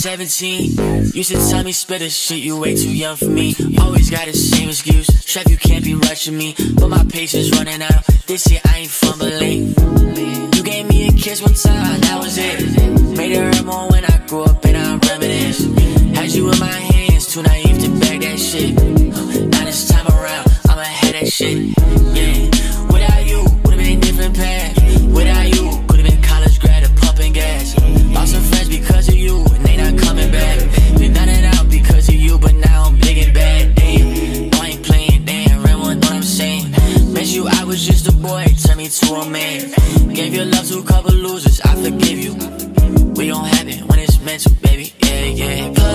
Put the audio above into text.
17, used to tell me spit a shit, you way too young for me. Always got the same excuse, Trev, you can't be rushing me, but my patience running out. This year I ain't fumbling. You gave me a kiss one time, that was it. Made it hurt more when I grew up and I reminisce. Had you in my hands, too naive to beg that shit. Now this time around, I'ma have that shit. Yeah, without you, would've been a different path. Without you, could've been college grad or pumping gas. Lost some friends because of you, and they not coming back. Been down and out because of you, but now I'm big and bad. Damn, no, I ain't playing, damn, remember what I'm saying. Met you, I was just a boy, turned me to a man. Gave your love to a couple losers, I forgive you. We gon' have it when it's meant to, baby, yeah, yeah.